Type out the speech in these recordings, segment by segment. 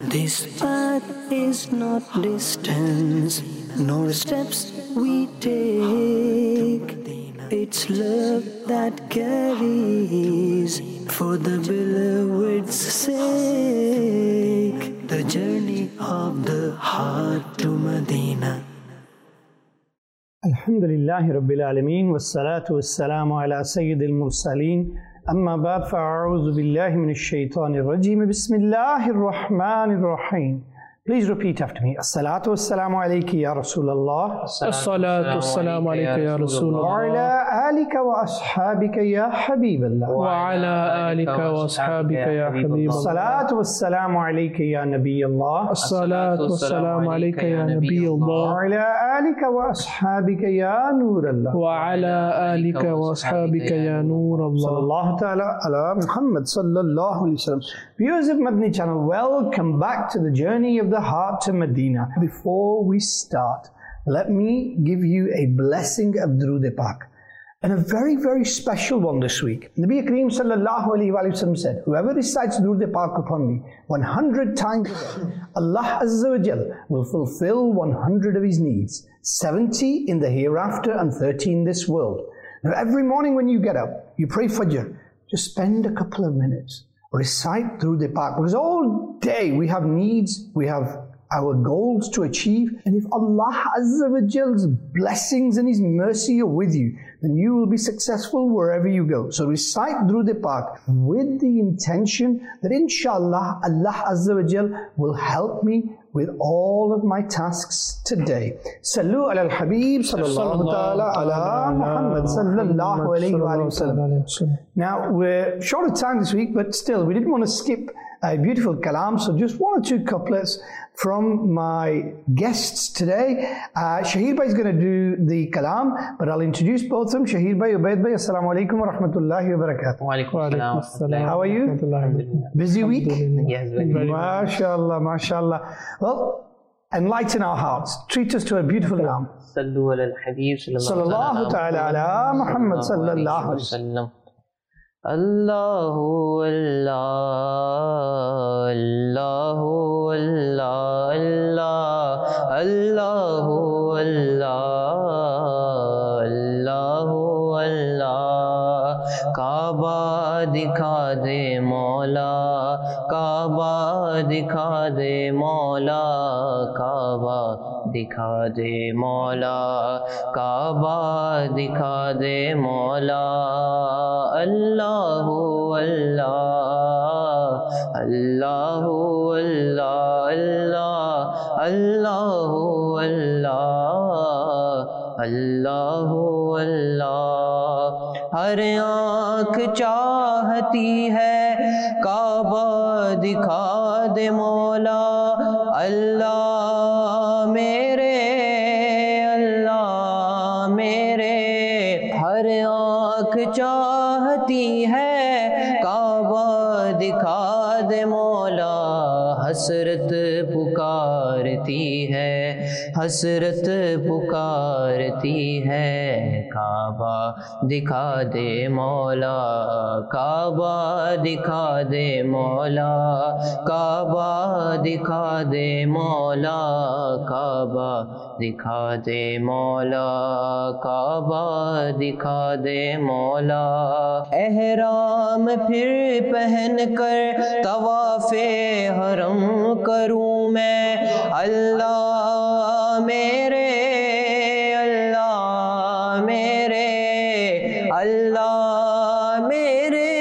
This path is not distance, nor steps we take. It's love that carries for the beloved's sake. The journey of the heart to Medina. Alhamdulillahi Rabbil Alameen, wassalatu wassalamu ala Sayyidil Mursaleen. Amma ba'd, fa'a'udhu billahi minash shaitanir rajeem. Bismillahir Rahmanir Rahim. Please repeat after me. As-salatu wassalamu alayki ya Rasulallah. As-salatu wassalamu alayka ya Rasulallah. Wa ala alika wa ashabika ya Habiballah. Wa ala alika wa ashabika ya Habiballah. As-salatu wassalamu alayka ya Nabiyallah. As-salatu wassalamu alayka ya Nabiyallah. Wa ala alika wa ashabika ya Nurallah. Wa ala alika wa ashabika ya Nurallah. Sallallahu ta'ala ala Muhammad sallallahu alayhi wa sallam. Viewers of Madani channel, welcome back to the journey of the heart to Medina. Before we start, let me give you a blessing of Durood Pak, and a very, very special one this week. Nabi Kareem sallallahu alayhi wa sallam said, whoever recites Durood Pak upon me 100 times a day, Allah Azza wa Jal will fulfill 100 of his needs, 70 in the hereafter and 30 in this world. Now every morning when you get up, you pray Fajr, just spend a couple of minutes, recite Durood Pak, because all day we have needs, we have our goals to achieve, and if Allah Azza wa Jal's blessings and His mercy are with you, then you will be successful wherever you go. So recite Durood Pak with the intention that inshallah Allah Azza wa Jal will help me with all of my tasks today. Sallu ala al-Habib sallallahu ta'ala ala Muhammad sallallahu alayhi wa sallam. Now we're short of time this week, but still we didn't want to skip a beautiful kalam, so just one or two couplets from my guests today. Shahir Bhai is going to do the kalam, but I'll introduce both of them. Shahir Bhai, Ubaid Bhai, assalamu alaikum wa rahmatullahi wa barakatuh. Wa alaikum assalam. How are you? Busy week? Yes, very good. MashaAllah, MashaAllah. Well, enlighten our hearts. Treat us to a beautiful kalam. Sallu ala al-Habib Sallallahu ta'ala ala Muhammad sallallahu alayhi wa sallam. Allahu Allah, Allahu Allah, Allah, Allahu Allah, Allahu Allah. Kaaba dikha de Mawla, Kaaba dikha de Mawla, Kaaba dikha de Mawla, Kaaba dikha de Mawla. Allahu Allah, Allahu Allah, Allahu Allah, Allahu Allah. हर आँख चाहती है काबा दिखा दे मौला, अल्लाह मेरे हर आँख चाहती है काबा दिखा दे मौला। हसरत पुकारती है, हसरत पुकारती है, काबा दिखा दे मौला, काबा दिखा दे मौला, काबा दिखा दे मौला, काबा दिखा दे मौला, काबा दिखा दे मौला। एहराम फिर पहन कर तवाफ़े हरम करूँ मैं, अल्लाह मेरे, अल्लाह मेरे, अल्लाह मेरे,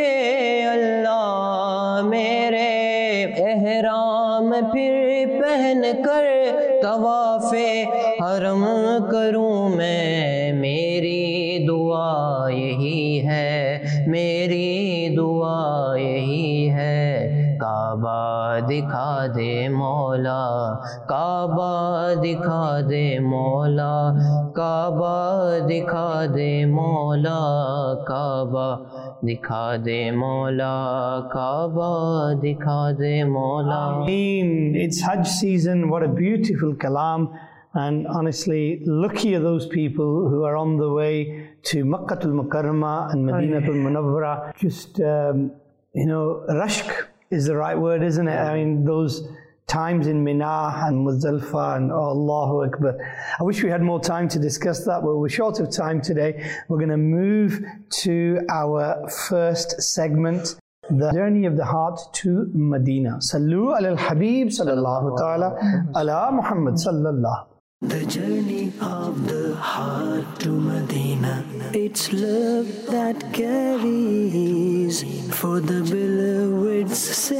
अल्लाह मेरे। एहराम फिर पहन कर तवाफ़े हरम करूँ मैं, मेरी दुआ यही है, मेरी दुआ यही है, काबा दिखा दे मौला, काबा दिखा दे मौला, काबा दिखा दे मौला, काबा दिखा दे मौला, काबा दिखा दे मौला। It's Hajj season. What a beautiful kalam. And honestly, lucky are those people who are on the way to Makkatul Mukarramah and Madinatul Munawwara. Just, rashk is the right word, isn't it? I mean, those times in Mina and Muzdalifah and Allahu Akbar. I wish we had more time to discuss that, but we're short of time today. We're going to move to our first segment, the journey of the heart to Medina. Sallu ala al-Habib sallallahu ta'ala ala Muhammad sallallahu. The journey of the heart to Medina, it's love that carries for the beloved's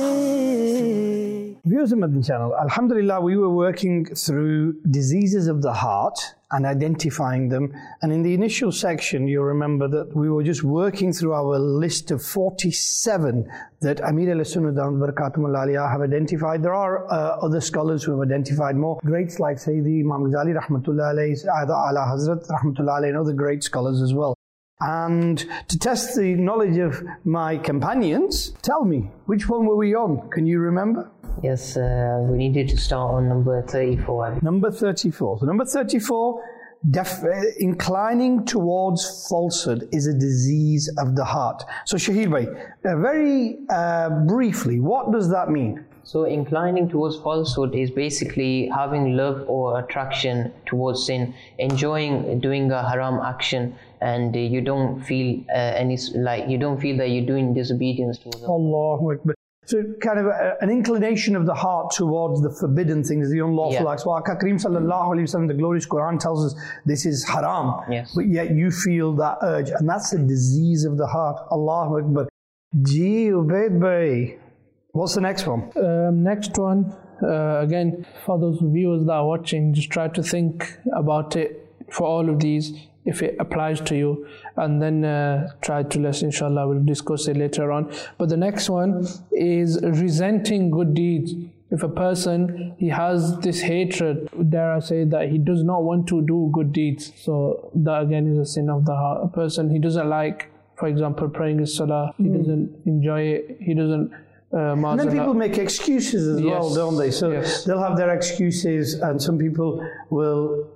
sake. Viewers of Madani Channel, Alhamdulillah, we were working through diseases of the heart and identifying them. And in the initial section, you'll remember that we were just working through our list of 47 that Amir al-Sunnah Barakatullah Aliyah have identified. There are other scholars who have identified more. Greats like Sayyidi Imam Ghazali Rahmatullah Alayhi, Ala Hazrat Rahmatullah Alayhi, and other great scholars as well. And to test the knowledge of my companions, tell me, which one were we on? Can you remember? Yes, we needed to start on number 34. Number 34. So number 34, inclining towards falsehood is a disease of the heart. So Shahid Bhai, very briefly, what does that mean? So inclining towards falsehood is basically having love or attraction towards sin, enjoying doing a haram action, and you don't feel you don't feel that you're doing disobedience towards Allah. Allahu Akbar. So kind of an inclination of the heart towards the forbidden things, the unlawful acts. Well, Aka Kareem sallallahu alayhi wa sallam, the glorious Quran tells us this is haram. Yes. But yet you feel that urge, and that's a disease of the heart. Allahu Akbar. Ji Ubaid Bhai. What's the next one? Next one, again, for those viewers that are watching, just try to think about it for all of these, if it applies to you, and then try to listen, inshallah. We'll discuss it later on. But the next one is resenting good deeds. If a person, he has this hatred, dare I say, that he does not want to do good deeds, so that again is a sin of the heart. A person, he doesn't like, for example, praying his salah, he doesn't enjoy it, he doesn't and then people make excuses as well, don't they? So they'll have their excuses, and some people will,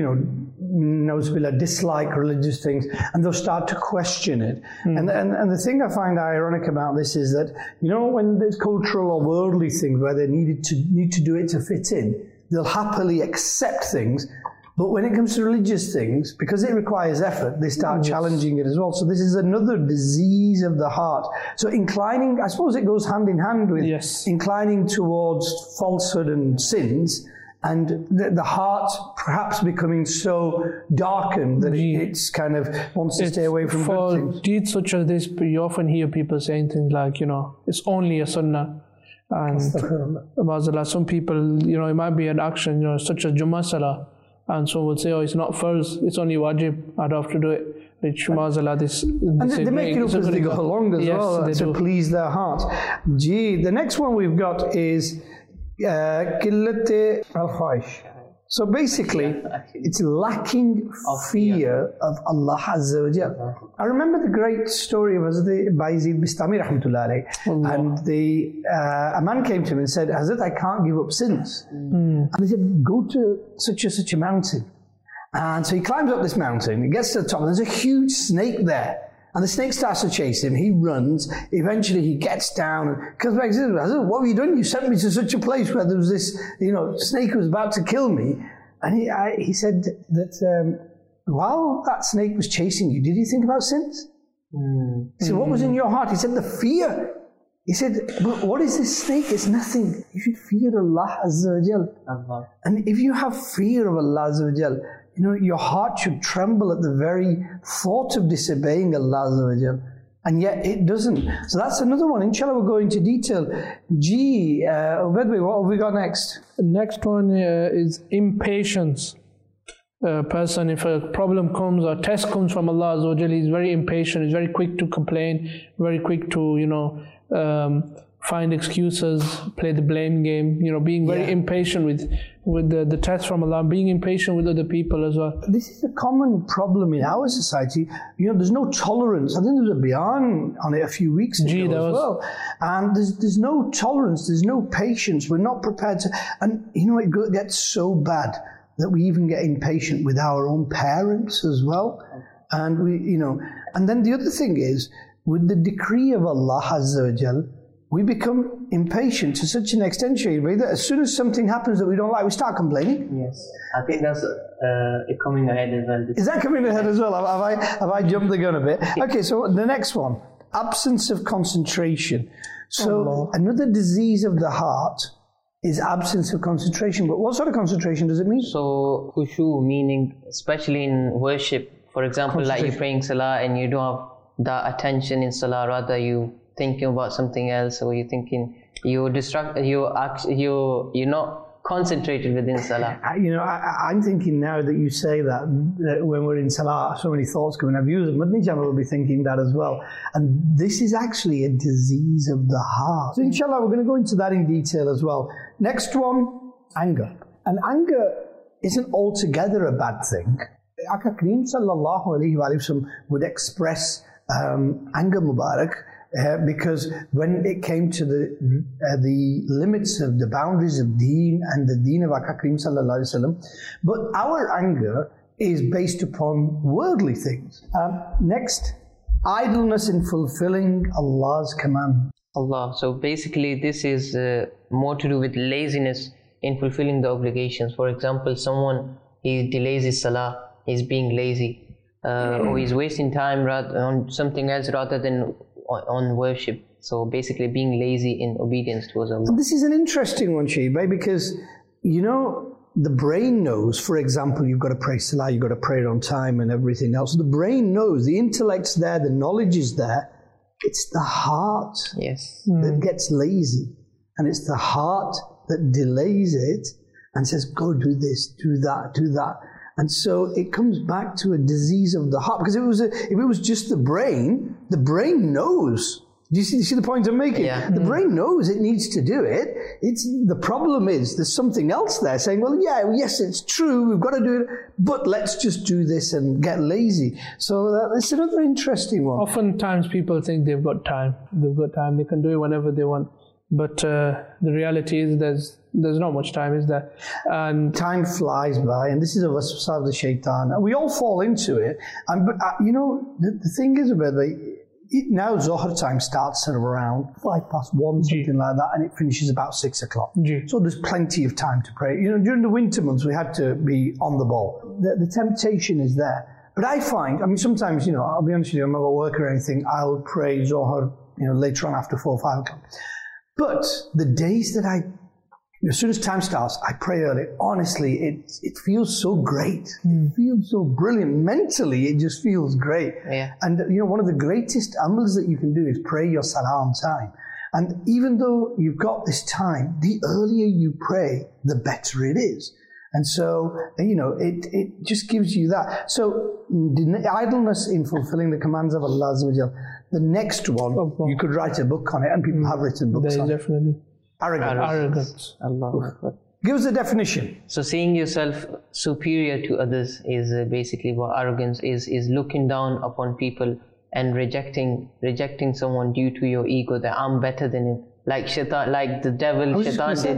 dislike religious things, and they'll start to question it. And the thing I find ironic about this is that, when there's cultural or worldly things where they need to do it to fit in, they'll happily accept things. But when it comes to religious things, because it requires effort, they start challenging it as well. So this is another disease of the heart. So inclining, I suppose it goes hand in hand with inclining towards falsehood and sins, and the heart perhaps becoming so darkened that it's kind of wants to stay away from good things. For deeds such as this, you often hear people saying things like, it's only a sunnah. And some people, it might be an action, such as Jummah Salah. And some would say, it's not first, it's only wajib, I'd have to do it. Which, and they make it up as they go along as well, to please their hearts. The next one we've got is Qillat al-Khaish. So basically, it's lacking fear of Allah Azza wa Jal. I remember the great story of Hazrat Bayezid Bistami Rahmatullah Alayhi. And a man came to him and said, Hazrat, I can't give up sins. And he said, go to such a mountain. And so he climbs up this mountain, he gets to the top, and there's a huge snake there. And the snake starts to chase him, he runs, eventually he gets down and comes back and says, what have you done? You sent me to such a place where there was this, snake who was about to kill me. And he said that while that snake was chasing you, did you think about sins? He said, what was in your heart? He said, the fear. He said, but what is this snake? It's nothing. You should fear Allah Azza wa Jal. And if you have fear of Allah Azza wa Jal, your heart should tremble at the very thought of disobeying Allah Azza wa Jal. And yet it doesn't. So that's another one. Inshallah, we'll go into detail. Ubaid Bhai, what have we got next? The next one is impatience. A person, if a problem comes or a test comes from Allah Azza wa Jal, he's very impatient, he's very quick to complain, very quick to, find excuses, play the blame game, being very impatient with the test from Allah, being impatient with other people as well. This is a common problem in our society. There's no tolerance. I think there was a bayan on it a few weeks ago as well. And there's no tolerance, there's no patience. We're not prepared to, and it gets so bad that we even get impatient with our own parents as well. And and then the other thing is, with the decree of Allah Azza wa Jal, we become impatient to such an extent, Shaykh, that as soon as something happens that we don't like, we start complaining. Yes, I think that's it coming ahead as well. Is that coming ahead as well? Have I jumped the gun a bit? Okay, so the next one, absence of concentration. So another disease of the heart is absence of concentration. But what sort of concentration does it mean? So khushu, meaning especially in worship, for example, like you're praying salah and you don't have that attention in salah, rather you thinking about something else, or you're thinking you're not concentrated within salah. I'm thinking now that you say that when we're in salah, so many thoughts coming. Our viewers of Madni Channel will be thinking that as well. And this is actually a disease of the heart. So inshallah, we're going to go into that in detail as well. Next one, anger. And anger isn't altogether a bad thing. Aka Kareem sallallahu alayhi wa sallam would express anger Mubarak, because when it came to the limits of the boundaries of deen and the deen of Aka Kareem sallallahu alayhi wa sallam, but our anger is based upon worldly things. Next, idleness in fulfilling Allah's command. Allah. So basically this is more to do with laziness in fulfilling the obligations. For example, someone, he delays his salah, he's being lazy, or he's wasting time on something else rather than on worship. So basically being lazy in obedience towards Allah. And this is an interesting one, Sheba, because the brain knows, for example, you've got to pray salah, you've got to pray it on time and everything else. The brain knows, the intellect's there, the knowledge is there. It's the heart that gets lazy. And it's the heart that delays it and says, go do this, do that, do that. And so it comes back to a disease of the heart. Because if it was just the brain knows. Do you see the point I'm making? Yeah. The brain knows it needs to do it. The problem is there's something else there saying, well, yes, it's true, we've got to do it, but let's just do this and get lazy. So that's another interesting one. Oftentimes people think they've got time, they can do it whenever they want. But the reality is there's not much time, is there? And time flies by, and this is a waswasa of the shaitan. And we all fall into it. But the thing is about now Zohar time starts at around 1:05, something like that, and it finishes about 6 o'clock. So there's plenty of time to pray. During the winter months, we had to be on the ball. The temptation is there. But I find, sometimes, I'll be honest with you, I'm not at work or anything, I'll pray Zohar, later on after 4 or 5 o'clock. But the days that as soon as time starts, I pray early. Honestly, it feels so great. It feels so brilliant. Mentally, it just feels great. Yeah. And, one of the greatest amals that you can do is pray your salah on time. And even though you've got this time, the earlier you pray, the better it is. And so, it just gives you that. So, idleness in fulfilling the commands of Allah Azza wa Jal. The next one, you could write a book on it, and people have written books on it. Definitely. Arrogance. Allah. Give us a definition. So seeing yourself superior to others is basically what arrogance is looking down upon people and rejecting someone due to your ego, that I'm better than him. Like Shaitan, like the devil, Shaitan did.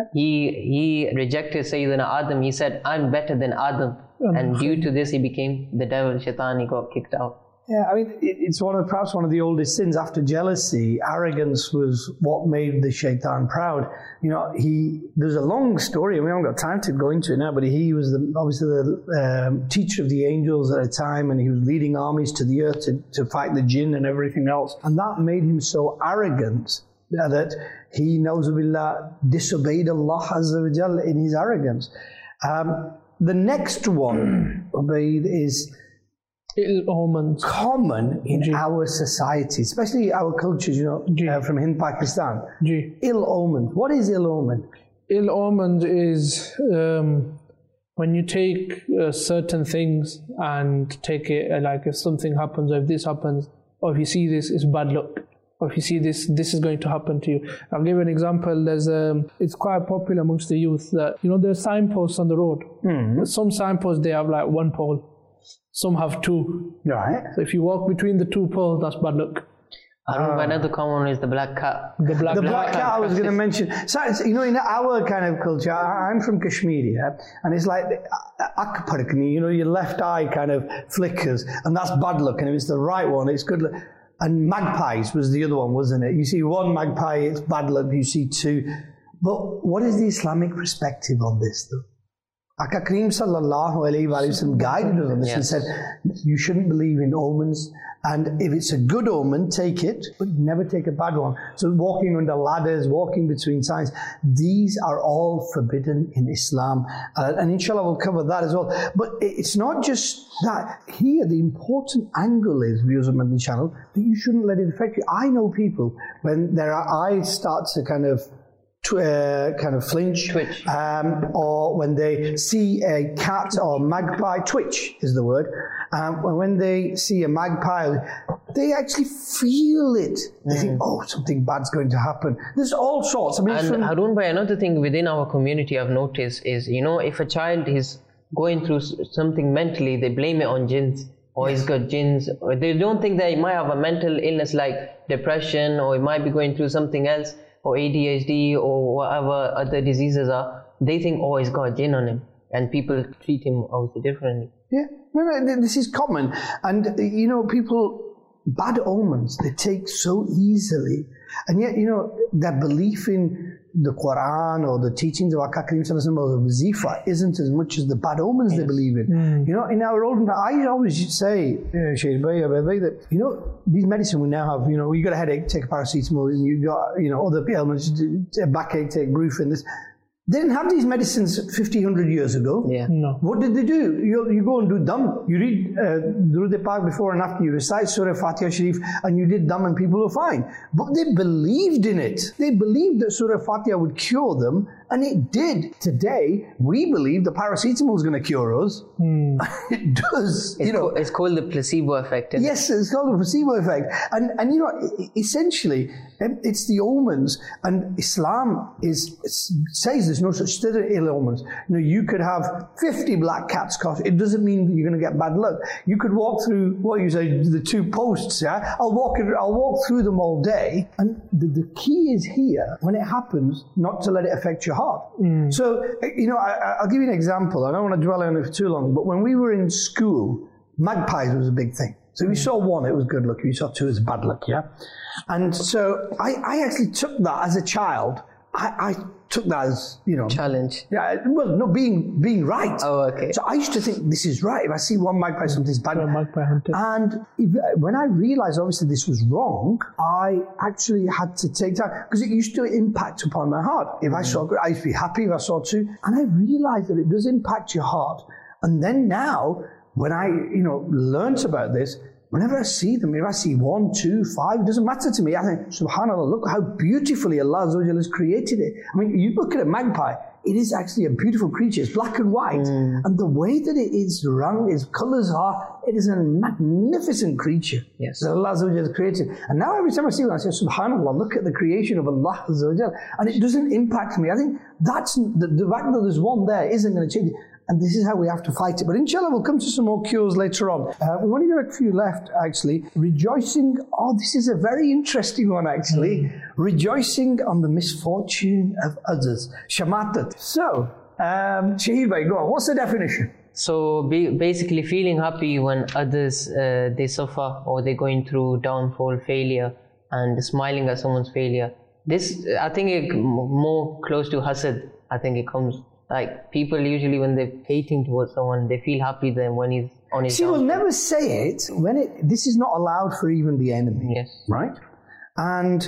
He rejected Sayyidina Adam. He said, I'm better than Adam. And due to this, he became the devil, Shaitan. He got kicked out. Yeah, it's perhaps one of the oldest sins after jealousy. Arrogance was what made the shaitan proud. There's a long story, and we haven't got time to go into it now, but he was obviously the teacher of the angels at a time, and he was leading armies to the earth to fight the jinn and everything else. And that made him so arrogant that he, na'uzubillah, disobeyed Allah Azza wa Jal in his arrogance. The next one, Ubaid, is ill omens. Common in our society, especially our cultures, from Hind, Pakistan. Ill omens. What is ill omen? Ill omens is when you take certain things and take it like if something happens, or if this happens, or if you see this, it's bad luck. Or if you see this is going to happen to you. I'll give you an example. It's quite popular amongst the youth that, there's signposts on the road. Some signposts, they have like one pole. Some have two. Right. So if you walk between the 2 poles, that's bad luck. Another common one is the black cat. The black cat I was going to mention. So, in our kind of culture, I'm from Kashmir, and it's like your left eye kind of flickers, and that's bad luck. And if it's the right one, it's good luck. And magpies was the other one, wasn't it? You see one magpie, it's bad luck. You see two. But what is the Islamic perspective on this, though? Aka Kareem sallallahu alayhi wa sallam guided us on this and said, you shouldn't believe in omens, and if it's a good omen, take it, but never take a bad one. So walking under ladders, walking between signs, these are all forbidden in Islam. And inshallah we'll cover that as well. But it's not just that. Here the important angle is, viewers of Madani Channel, that you shouldn't let it affect you. I know people, when their eyes start to kind of flinch, twitch, or when they see a cat or magpie, twitch is the word. When they see a magpie, they actually feel it. They think, oh, something bad's going to happen. There's all sorts. I mean, and Harun Bhai, another thing within our community I've noticed is, if a child is going through something mentally, they blame it on jinns, or he's got jinns, or they don't think that he might have a mental illness like depression, or he might be going through something else, or ADHD, or whatever other diseases are. They think, oh, he's got a jinn on him, and people treat him obviously differently. Yeah, this is common. And, people, bad omens, they take so easily. And yet, their belief in the Quran or the teachings of Aka Kareem Sallallahu or the Wazifa isn't as much as the bad omens they believe in. In our olden days, I always say, Shaykh Bhai, that, these medicine we now have, you got a headache, take a paracetamol, and you got, other ailments, a backache, take Brufen, this. They didn't have these medicines 50, 100 years ago. Yeah. No. What did they do? You go and do Dam. You read Durud Pak before and after. You recite Surah Fatiha Sharif and you did Dam and people were fine. But they believed in it. They believed that Surah Fatiha would cure them, and it did. Today, we believe the paracetamol is going to cure us. It does. It's called the placebo effect. Yes, it's called the placebo effect. And essentially, it's the omens. And Islam says there's no such thing as ill omens. You could have 50 black cats cough. It doesn't mean that you're going to get bad luck. You could walk through, what you say, the two posts, yeah? I'll walk through them all day. And the key is here, when it happens, not to let it affect your heart. So, I'll give you an example. I don't want to dwell on it for too long, but when we were in school, magpies was a big thing. So if you saw one, it was good luck. If you saw two, it was bad luck, yeah? And so I actually took that as a child. I took that as, challenge. Yeah, well, no, being right. Oh, okay. So I used to think, this is right. If I see one magpie, something's bad. Magpie hunter. And when I realized, obviously, this was wrong, I actually had to take time, because it used to impact upon my heart. If I saw, I used to be happy if I saw two. And I realized that it does impact your heart. And then now, when I, learnt about this, whenever I see them, if I see 1, 2, 5, it doesn't matter to me. I think, subhanAllah, look how beautifully Allah has created it. I mean, you look at a magpie, it is actually a beautiful creature. It's black and white. And the way that it is rung, its colors are, it is a magnificent creature. Yes. That Allah has created. And now every time I see one, I say, subhanAllah, look at the creation of Allah. And it doesn't impact me. I think that's, the fact that there's one there isn't going to change it. And this is how we have to fight it. But inshallah, we'll come to some more cures later on. We've only got a few left, actually. Rejoicing. Oh, this is a very interesting one, actually. Rejoicing on the misfortune of others. Shamatat. So, Shahid Bhai, go on. What's the definition? So basically feeling happy when others, they suffer or they're going through downfall, failure, and smiling at someone's failure. This, I think, it more close to hasad. I think it comes... Like, people usually, when they're hating towards someone, they feel happy then when he's on his downfall. We'll never say it this is not allowed for even the enemy. Yes. Right? And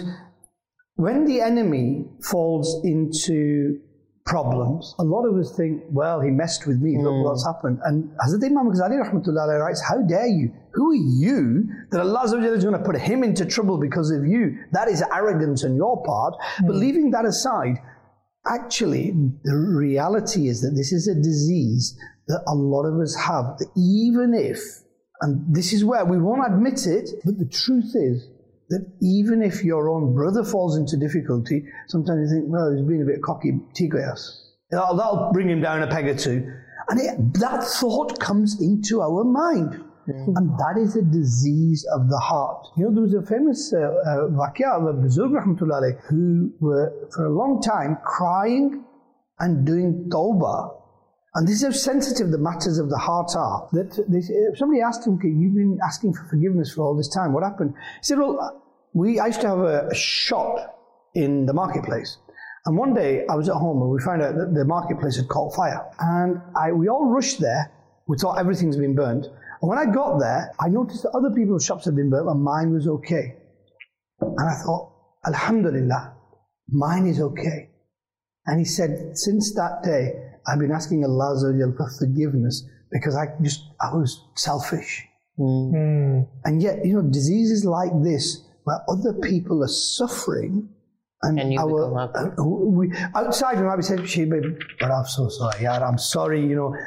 when the enemy falls into problems, a lot of us think, well, he messed with me, look what's happened. And Hazrat Imam Ghazali rahmatullah writes, how dare you? Who are you that Allah is going to put him into trouble because of you? That is arrogance on your part. But leaving that aside, actually, the reality is that this is a disease that a lot of us have. That even if, and this is where we won't admit it, but the truth is that even if your own brother falls into difficulty, sometimes you think, well, he's being a bit cocky, tigayas. That'll bring him down a peg or two. And that thought comes into our mind. And that is a disease of the heart. There was a famous Waqia of Buzurg rahmatullah alayh, who were for a long time crying and doing tawbah And this is how sensitive the matters of the heart are. That somebody asked him, okay, you've been asking for forgiveness for all this time. What happened? He said, well, I used to have a shop in the marketplace. And one day I was at home and we found out that the marketplace had caught fire. And we all rushed there. We thought everything's been burned. And when I got there, I noticed that other people's shops had been burnt and mine was okay. And I thought, Alhamdulillah, mine is okay. And he said, since that day, I've been asking Allah for forgiveness because I was selfish. And yet, diseases like this, where other people are suffering, and outside we might be saying, Sheba, but I'm so sorry, Yar, I'm sorry,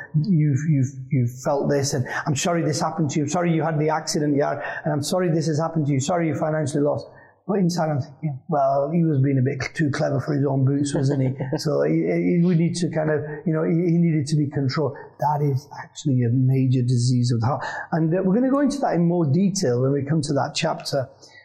you've felt this, and I'm sorry this happened to you, I'm sorry you had the accident, Yar, and I'm sorry this has happened to you, sorry you financially lost. But inside I'm thinking, well, he was being a bit too clever for his own boots, wasn't he? So we need to kind of, he needed to be controlled. That is actually a major disease of the heart. And we're going to go into that in more detail when we come to that chapter.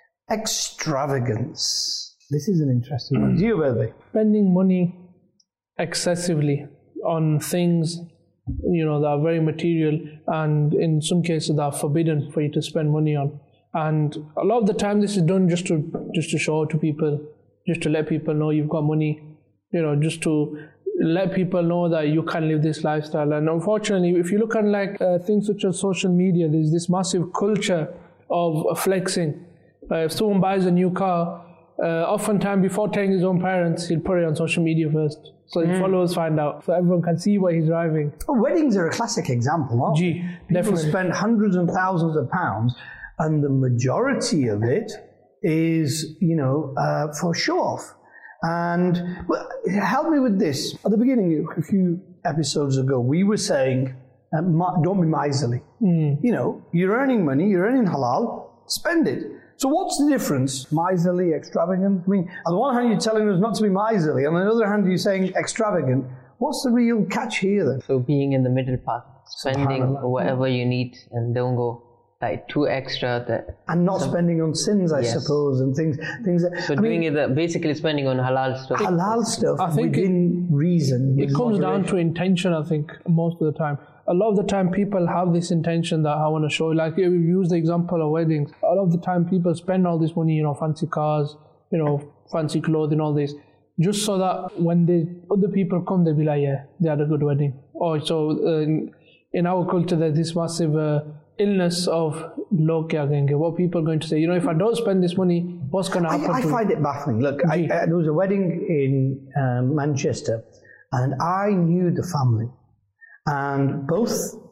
Extravagance. This is an interesting one. Do you, Belby? Spending money excessively on things, that are very material, and in some cases that are forbidden for you to spend money on. And a lot of the time this is done just to show to people, just to let people know you've got money, just to let people know that you can live this lifestyle. And unfortunately, if you look at things such as social media, there's this massive culture of flexing. If someone buys a new car, oftentimes before telling his own parents, he'll put it on social media first, so his followers find out, so everyone can see what he's driving. Oh, weddings are a classic example, aren't they? People definitely spend hundreds and thousands of pounds, and the majority of it is, for show off. And help me with this. At the beginning, a few episodes ago, we were saying, don't be miserly. You're earning money, you're earning halal, spend it. So what's the difference? Miserly, extravagant? I mean, on the one hand, you're telling us not to be miserly. On the other hand, you're saying extravagant. What's the real catch here then? So being in the middle path, spending whatever you need and don't go too extra. And not spending on sins, I suppose, and things that... So basically spending on halal stuff. Halal stuff, I think within reason. It comes down to intention, I think, most of the time. A lot of the time people have this intention that I want to show. Like, if you use the example of weddings, a lot of the time people spend all this money, fancy cars, fancy clothing, all this, just so that when the other people come, they'll be like, yeah, they had a good wedding. Or so in our culture, there's this massive illness of what people are going to say. If I don't spend this money, what's going to happen? I find it baffling. Look, there was a wedding in Manchester, and I knew the family. And both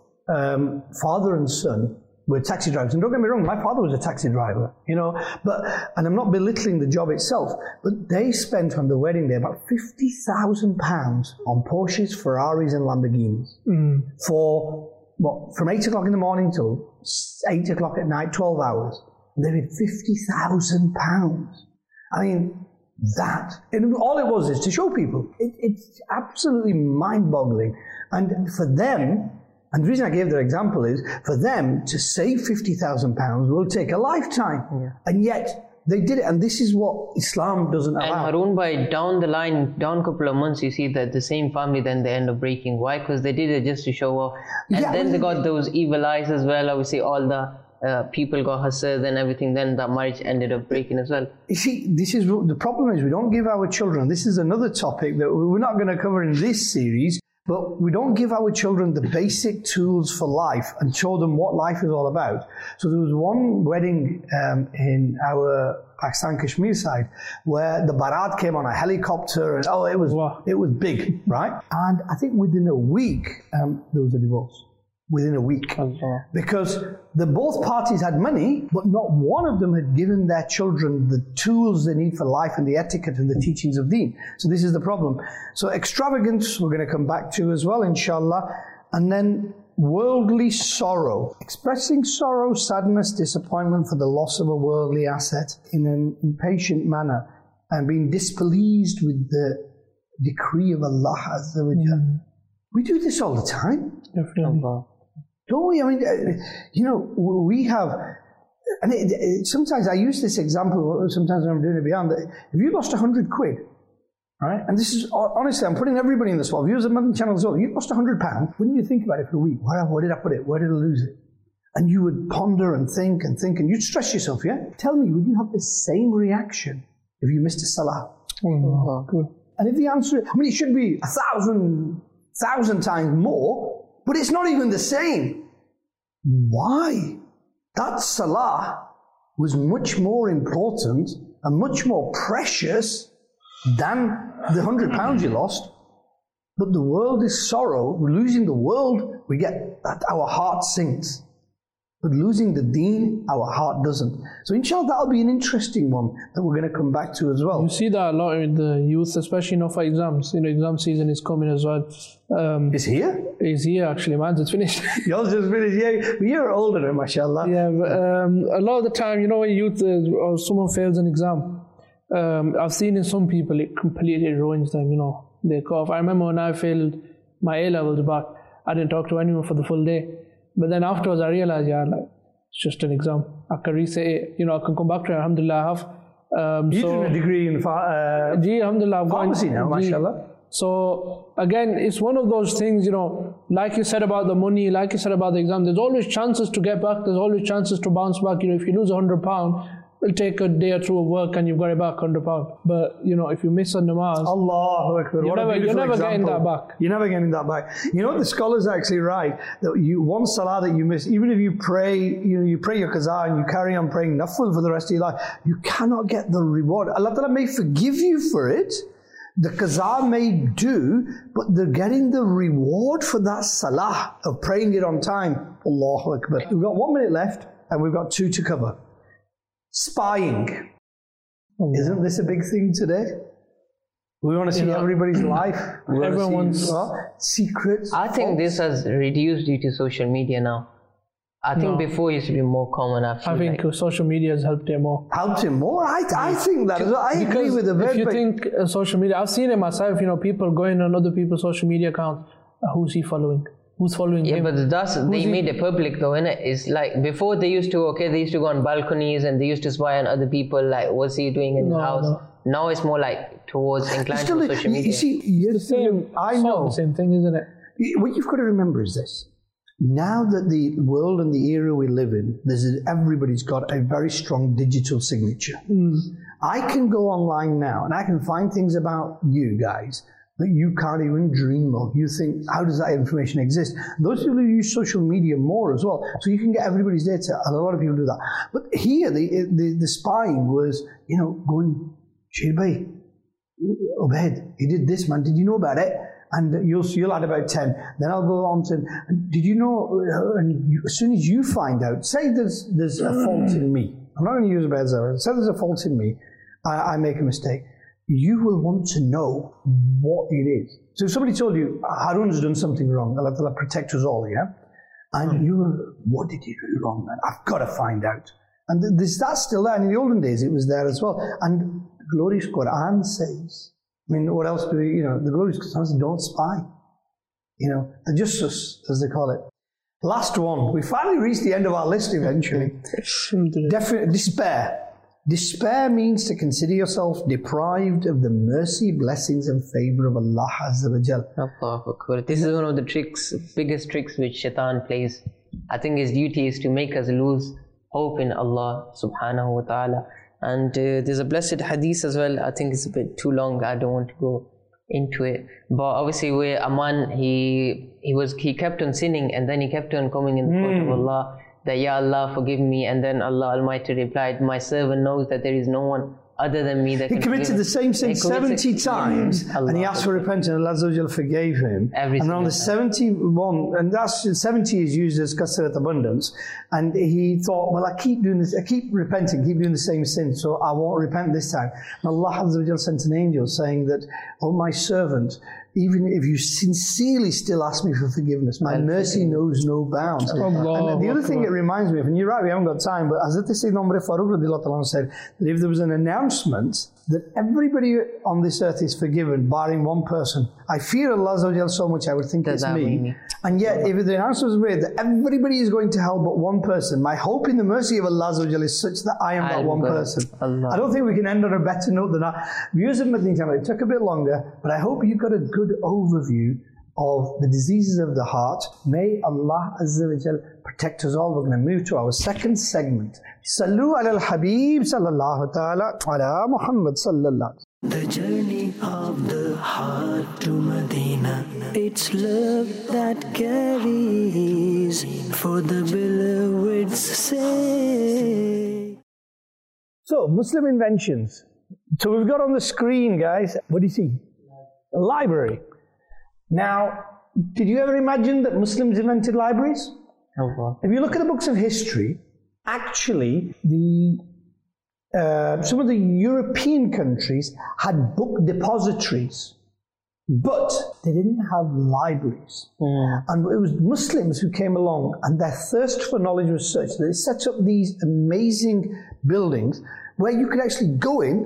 father and son were taxi drivers. And don't get me wrong, my father was a taxi driver, and I'm not belittling the job itself, but they spent on the wedding day about £50,000 on Porsches, Ferraris and Lamborghinis from 8 o'clock in the morning till 8 o'clock at night, 12 hours. And they made £50,000. I mean, and all it was is to show people. It's absolutely mind-boggling. And for them, and the reason I gave that example is, for them to save £50,000 will take a lifetime. Yeah. And yet, they did it, and this is what Islam doesn't allow. And Haroon, by down a couple of months, you see that the same family, then they end up breaking. Why? Because they did it just to show off. And then they got those evil eyes as well. Obviously, all the people got hasad and everything, then that marriage ended up breaking as well. You see, the problem is we don't give our children, this is another topic that we're not going to cover in this series, but we don't give our children the basic tools for life and show them what life is all about. So there was one wedding in our Pakistan Kashmir side where the Bharat came on a helicopter, and it was big, right? And I think within a week there was a divorce. Within a week. Because both parties had money, but not one of them had given their children the tools they need for life and the etiquette and the teachings of Deen. So this is the problem. So extravagance, we're going to come back to as well, inshallah. And then worldly sorrow. Expressing sorrow, sadness, disappointment for the loss of a worldly asset in an impatient manner and being displeased with the decree of Allah Azza wa Jalla. We do this all the time. Definitely. Don't we? I mean, we have, and sometimes I use this example, sometimes when I'm doing it beyond, that if you lost 100 quid, Right? And this is, honestly, I'm putting everybody in the spot. Viewers of Madani channel as well. You lost £100. Wouldn't you think about it for a week? Where did I put it? Where did I lose it? And you would ponder and think, and you'd stress yourself, yeah? Tell me, would you have the same reaction if you missed a salah? Good. And if the answer, it should be 1,000 times more, but it's not even the same. Why? That salah was much more important and much more precious than the £100 you lost. But the world is sorrow. We're losing the world, we get that our heart sinks. But losing the deen, our heart doesn't. So inshallah, that'll be an interesting one that we're going to come back to as well. You see that a lot in the youth, especially for exams. Exam season is coming as well. It's here? It's here actually, man. It's finished. Yours just finished, yeah. But you're older, mashallah. Yeah, but, a lot of the time, when youth or someone fails an exam, I've seen in some people it completely ruins them, they cough. I remember when I failed my A-levels back, I didn't talk to anyone for the full day. But then afterwards I realized, it's just an exam. I can reset it, I can come back to it, alhamdulillah I have. You're doing a degree in alhamdulillah, pharmacy now, mashallah. So again, it's one of those things, like you said about the money, like you said about the exam, there's always chances to get back, there's always chances to bounce back. If you lose £100, it'll take a day or two of work and you've got it back £100. But if you miss a namaz, Allahu Akbar, you're never getting that back. You're never getting that back. The scholars are actually right that one salah that you miss, even if you pray, you pray your qaza and you carry on praying nafil for the rest of your life, you cannot get the reward. Allah Ta'ala may forgive you for it. The qaza may do, but they're getting the reward for that salah of praying it on time. Allahu Akbar. We've got 1 minute left and we've got 2 to cover. Spying. Isn't this a big thing today? We want to see everybody's life. Everyone's secrets. I think this has reduced due to social media now. I think before it used to be more common. I think social media has helped him more. Helped him more? I think that as well. I agree with the If you think social media, I've seen it myself, people going on other people's social media accounts. Who's he following? Who's following him? Yeah, but they made it public though, innit? It's like before they used to go on balconies and they used to spy on other people, like what's he doing in his house. No. Now it's more like towards inclined to social media. You see, you're the same. I know. The same thing, isn't it? What you've got to remember is this. Now that the world and the era we live in, everybody's got a very strong digital signature. I can go online now and I can find things about you guys that you can't even dream of. You think, how does that information exist? Those people who use social media more as well, so you can get everybody's data, and a lot of people do that. But here, the spying was, going, Shair Bhai, Ubaid, he did this, man, did you know about it? And you'll add about 10. Then I'll go on to, did you know, as soon as you find out, say there's a fault in me. I'm not going to use Ubaid Zara. Say there's a fault in me, I make a mistake. You will want to know what it is. So if somebody told you, Harun's done something wrong, Allah protect us all, yeah? And you will, what did you do wrong, man? I've got to find out. And that's still there. And in the olden days, it was there as well. And the glorious Quran says, what else do we, the glorious Quran says, don't spy. The justus, as they call it. Last one. We finally reached the end of our list eventually. Despair. Despair means to consider yourself deprived of the mercy, blessings and favour of Allah Azza wa Jal. This is one of the biggest tricks which Shaitan plays. I think his duty is to make us lose hope in Allah subhanahu wa ta'ala. And there's a blessed hadith as well. I think it's a bit too long. I don't want to go into it. But obviously where Aman, he kept on sinning and then he kept on coming in the court of Allah. That, Ya Allah, forgive me. And then Allah Almighty replied, my servant knows that there is no one other than me that he committed the same sin 70 times and he asked for repentance and Allah forgave him. And on the 71, and that's 70 is used as kasrat, abundance, and he thought, well, I keep doing this, I keep repenting, keep doing the same sin, so I won't repent this time. And Allah sent an angel saying that, oh my servant, even if you sincerely still ask me for forgiveness, my mercy knows no bounds. And the other thing it reminds me of, and you're right, we haven't got time, but Hazrat Sayyidina Umar Farooq said that if there was an announcement that everybody on this earth is forgiven, barring one person. I fear Allah Azza wa Jal so much, I would think it's me. And yet, if the answer was made that everybody is going to hell but one person, my hope in the mercy of Allah Azza wa Jal is such that I am that one person. I don't think we can end on a better note than that. Viewers of Madani Channel, it took a bit longer, but I hope you got a good overview of the diseases of the heart. May Allah Azza wa Jal protect us all. We're going to move to our second segment. Sallu ala al-Habib sallallahu ta'ala ala Muhammad sallallahu. The journey of the heart to Medina. It's love that carries for the beloved's sake. So, Muslim inventions. So we've got on the screen, guys, what do you see? A library. Now, did you ever imagine that Muslims invented libraries? If you look at the books of history, actually, some of the European countries had book depositories, but they didn't have libraries. And it was Muslims who came along, and their thirst for knowledge was such that they set up these amazing buildings where you could actually go in,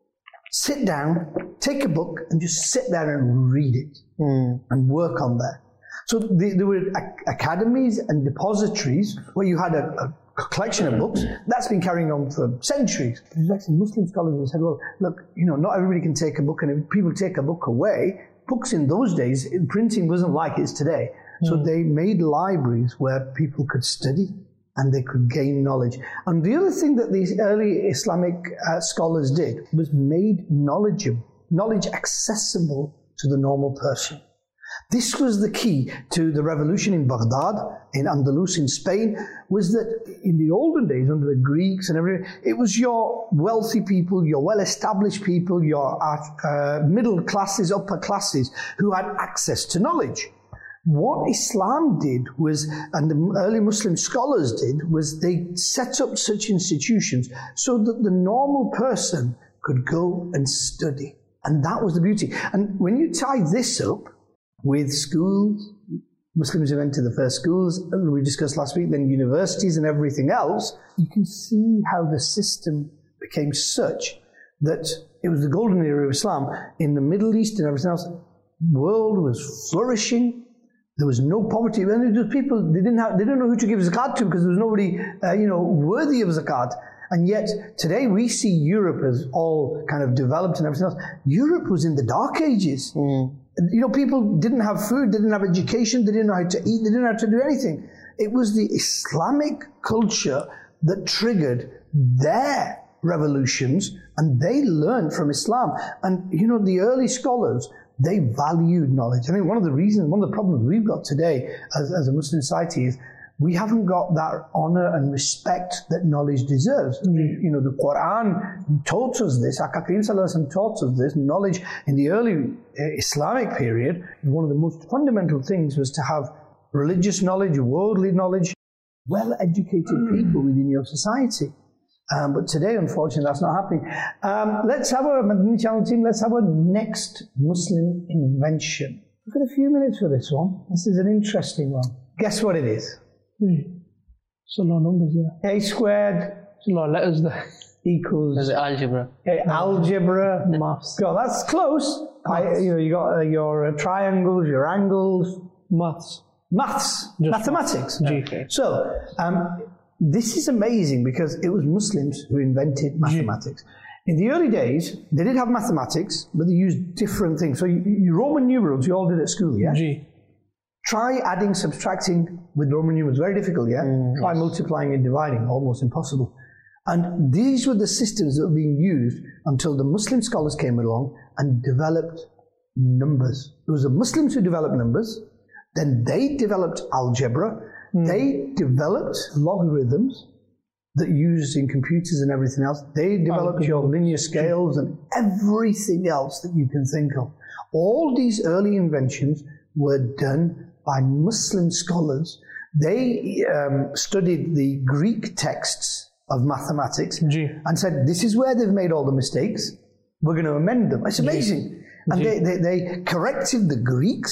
sit down, take a book, and just sit there and read it and work on that. So there were academies and depositories where you had a collection of books. That's been carrying on for centuries. There's actually Muslim scholars who said, well, look, not everybody can take a book, and if people take a book away, books in those days, printing wasn't like it is today. So they made libraries where people could study and they could gain knowledge. And the other thing that these early Islamic scholars did was made knowledge accessible to the normal person. This was the key to the revolution in Baghdad, in Andalus, in Spain, was that in the olden days, under the Greeks and everything, it was your wealthy people, your well-established people, your middle classes, upper classes, who had access to knowledge. What Islam did was, and the early Muslim scholars did, was they set up such institutions so that the normal person could go and study. And that was the beauty. And when you tie this up with schools, Muslims invented the first schools, we discussed last week, then universities and everything else, you can see how the system became such that it was the golden era of Islam. In the Middle East and everything else, the world was flourishing. There was no poverty. And there was people, they didn't know who to give zakat to because there was nobody, worthy of zakat. And yet, today we see Europe as all kind of developed and everything else. Europe was in the Dark Ages. People didn't have food, they didn't have education, they didn't know how to eat, they didn't know how to do anything. It was the Islamic culture that triggered their revolutions, and they learned from Islam. And, the early scholars, they valued knowledge. I think one of the problems we've got today as a Muslim society is we haven't got that honor and respect that knowledge deserves. The Quran taught us this, Aka Karim Sallallahu Alaihi Wasallam taught us this. Knowledge in the early Islamic period, one of the most fundamental things was to have religious knowledge, worldly knowledge, well-educated people within your society. But today, unfortunately, that's not happening. Let's have Madani Channel team, let's have our next Muslim invention. We've got a few minutes for this one. This is an interesting one. Guess what it is? It's a lot of numbers there. A squared. It's a lot of letters there. Equals. There's algebra. Algebra. Maths. God, that's close. You got your triangles, your angles. Maths. Mathematics. G. So, this is amazing because it was Muslims who invented mathematics. In the early days, they did have mathematics, but they used different things. So, Roman numerals, you all did at school, yeah? G. Try adding, subtracting with Roman numerals. Very difficult, yeah? Try multiplying and dividing. Almost impossible. And these were the systems that were being used until the Muslim scholars came along and developed numbers. It was the Muslims who developed numbers. Then they developed algebra. They developed logarithms that used in computers and everything else. They developed your linear scales and everything else that you can think of. All these early inventions were done by Muslim scholars. They studied the Greek texts of mathematics and said, this is where they've made all the mistakes. We're going to amend them. It's amazing. And they corrected the Greeks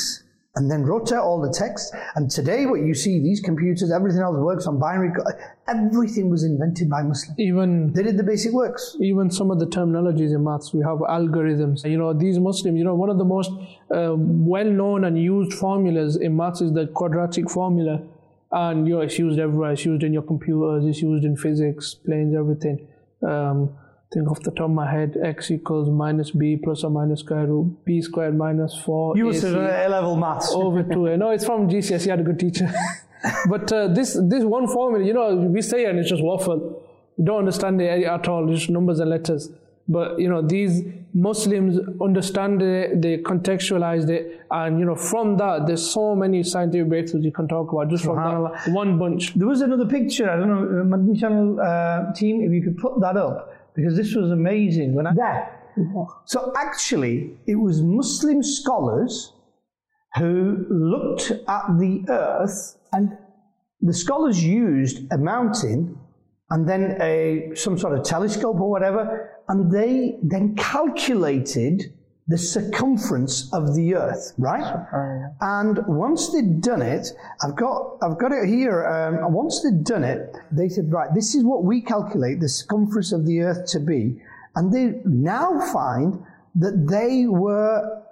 and then wrote out all the text. And today what you see, these computers, everything else works on binary code. Everything was invented by Muslims. They did the basic works. Even some of the terminologies in maths, we have algorithms. These Muslims, one of the most well-known and used formulas in maths is the quadratic formula. And it's used everywhere. It's used in your computers, it's used in physics, planes, everything. Think off the top of my head, x equals minus b plus or minus square root b squared minus 4 You was A-level maths. over 2a. No, it's from GCSE. I had a good teacher. But this one formula, we say it and it's just waffle. We don't understand it at all. It's just numbers and letters. But these Muslims understand it, they contextualized it, and from that there's so many scientific breakthroughs you can talk about just from that one bunch. There was another picture, I don't know, Madani Channel team, if you could put that up, because this was amazing. So actually, it was Muslim scholars who looked at the earth, and the scholars used a mountain and then some sort of telescope or whatever, and they then calculated the circumference of the earth, right? And once they'd done it, I've got it here. Once they'd done it, they said, right, this is what we calculate the circumference of the earth to be, and they now find that they were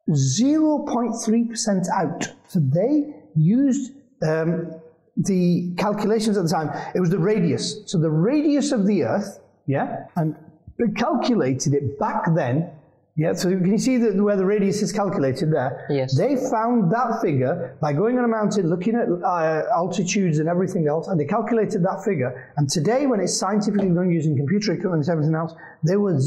0.3% out. So they used the calculations at the time. It was the radius. So the radius of the earth, and they calculated it back then. So can you see where the radius is calculated there? Yes. They found that figure by going on a mountain, looking at altitudes and everything else, and they calculated that figure. And today, when it's scientifically done using computer equipment and everything else, they were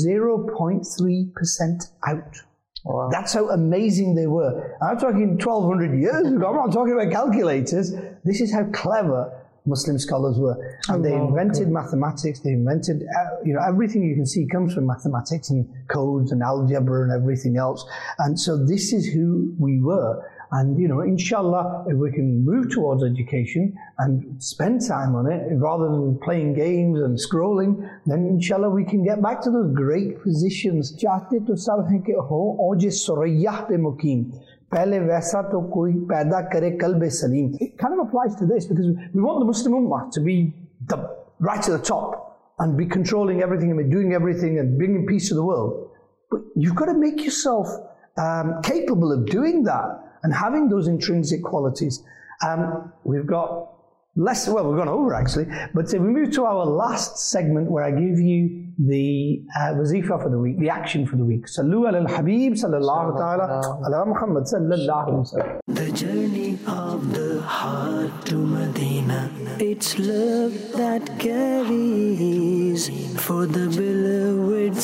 0.3% out. Wow. That's how amazing they were. I'm talking 1,200 years ago. I'm not talking about calculators. This is how clever Muslim scholars were. And they invented mathematics. They invented, everything you can see comes from mathematics and codes and algebra and everything else. And so this is who we were. And, inshallah, if we can move towards education and spend time on it, rather than playing games and scrolling, then inshallah we can get back to those great positions. Chahte to sab hain ke ho auje surayah pe mukim. Pehle waisa to koi paida kare kalb salim. It kind of applies to this, because we want the Muslim Ummah to be right at the top and be controlling everything and be doing everything and bringing peace to the world. But you've got to make yourself capable of doing that and having those intrinsic qualities. We've got we've gone over actually, but we move to our last segment where I give you the wazifa for the week, the action for the week. Sallu ala al-Habib sallallahu ta'ala ala Muhammad sallallahu alayhi wa sallam. The journey of the heart to Medina, it's love that carries for the beloved's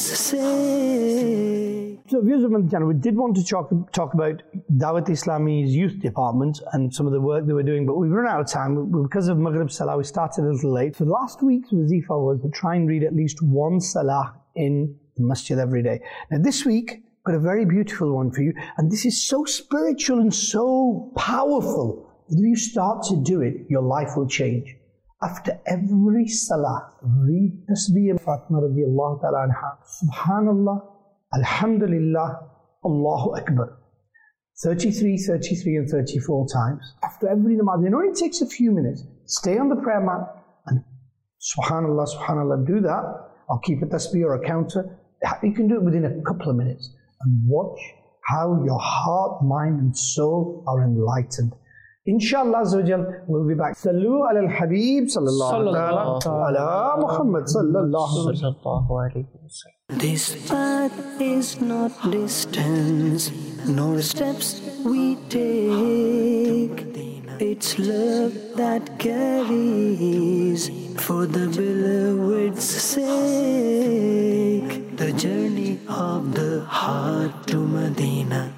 sake. So viewers of Madani Channel, we did want to talk about Dawat Islami's youth department and some of the work they were doing, but we've run out of time. Because of Maghrib Salah, we started a little late. So last week's wazifa was to try and read at least one salah in the masjid every day. Now this week, I've got a very beautiful one for you, and this is so spiritual and so powerful that if you start to do it, your life will change. After every salah, read Tasbih Fatima radiallahu ta'ala anha, Subhanallah, Alhamdulillah, Allahu Akbar. 33, 33 and 34 times. After every namaz, it only takes a few minutes. Stay on the prayer mat and Subhanallah, Subhanallah, do that. I'll keep a tasbih or a counter. You can do it within a couple of minutes. And watch how your heart, mind and soul are enlightened. Inshallah Azza wa Jal, we'll be back. Sallu ala al-Habib sallallahu ala Muhammad sallallahu alayhi wa sallam. This path is not distance, nor steps we take. It's love that carries for the beloved's sake. The journey of the heart to Medina,